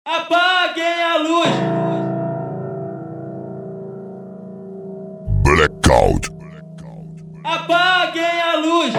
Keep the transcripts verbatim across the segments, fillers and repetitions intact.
Apaguem a luz. Blackout. Apaguem a luz.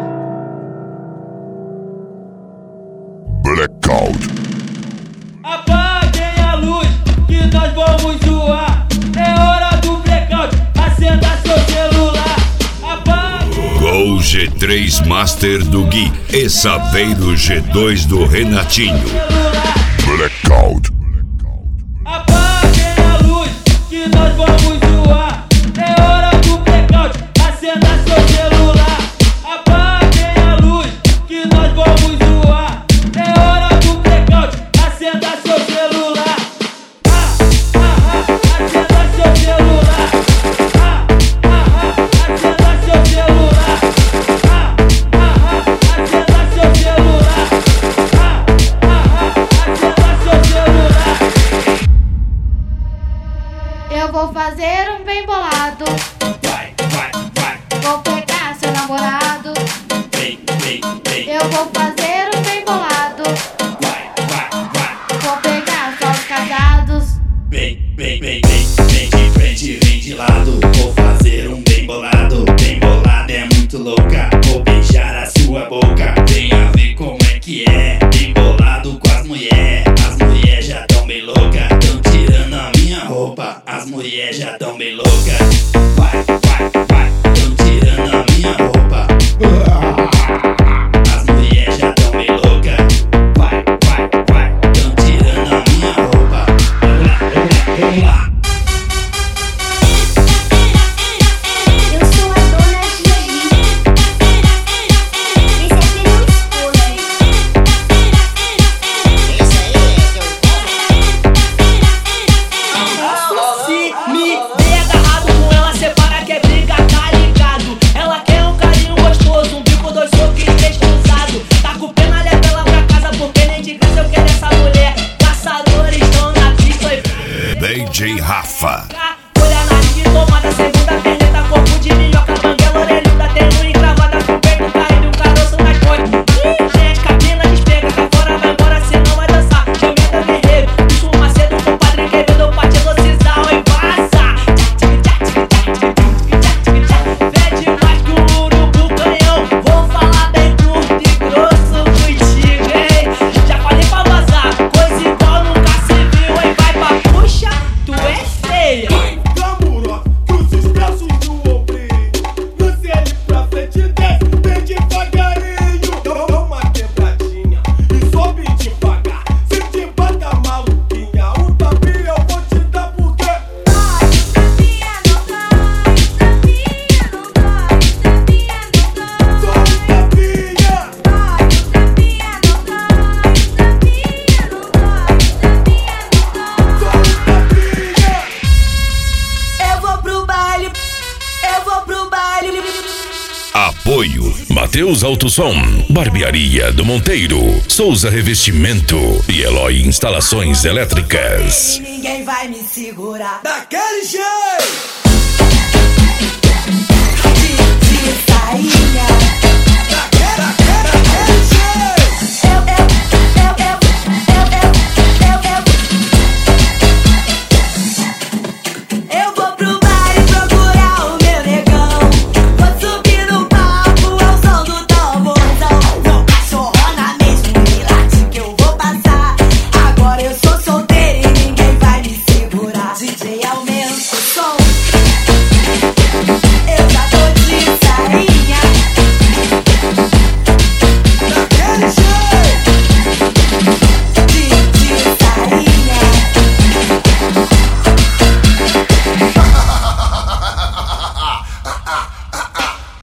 Blackout. Apaguem a luz, que nós vamos zoar. É hora do blackout, acenda seu celular. Apaguem. Gol G três Master do Gui e Saveiro G dois do Renatinho. Blackout. Apaguem a luz, que nós vamos zoar. É hora do blackout, acenda seu celular. Apaguem a luz, que nós vamos zoar. É hora do blackout, acenda seu celular. Ah, ah, ah, acenda seu celular. Ah, ah, ah, acenda seu celular. Ah, ah, ah, acenda seu celular. Ah, ah, ah, acenda seu celular. Eu vou fazer um bem bolado. Vai, vai, vai. Vou pegar seu namorado. Vem, vem, vem. Eu vou fazer um bem bolado. Vai, vai, vai. Vou pegar só os casados. Vem, vem, vem, vem. Vem de frente, vem de lado. Vou fazer um bem bolado. Bem bolado é muito louca. Vou beijar a sua boca. Tem a ver como é que é. Bem bolado com as mulheres. As mulheres já tão bem loucas. Tão tirando a minha roupa. As mulheres já tão bem loucas. Vai, vai, vai. Tão tirando a minha roupa. As mulheres já tão bem loucas. Vai, vai, vai. Tão tirando a minha roupa. Vamos lá, vamos lá, vamos lá. Eu sou a dona Gigi. Esse aqui é meu esposo. Esse aí é teu Se me der agarrado com ela, separa que é briga, tá ligado? Ela quer um carinho gostoso, um bico, dois socos e três cruzados. Tá com pena, leva ela pra casa, porque nem de graça eu quero essa mulher. Caçadores estão na pista e D J Rafa. olha na linha e tomada, segunda perneta, corpo de minhoca, banguela, orelhuda, tem um encravada com o peito caindo, um caroço nas pontes. Gente, cabina despega, cá fora vai embora, senão vai dançar. Chamada guerreiro, puxa o macedo com o padre Quevedo pra te velocidade e passa. Vede mais que um urubu canhão, vou falar bem curto e grosso contigo, hein? Já falei pra vazar, coisa igual nunca se viu, hein? Vai pra puxa, tu é feia. Namoró, cruza os braços do ombrinho. Lance ele pra frente e desce, vem devagarinho. Dá uma quebradinha e sobe devagar. Se te bata maluquinha, um tapinha eu vou te dar porque tapinha não dói, tapinha não dói, tapinha não dói. sou um tapinha. Dói, tapinha não dói, tapinha não dói, tapinha não dói. Sou um tapinha. Eu vou pro baile, eu vou pro baile. Apoio Mateus Autosom, Barbearia do Monteiro, Souza Revestimento e Eloy Instalações Elétricas. Ninguém vai me segurar. Daquele jeito. De, de sainha.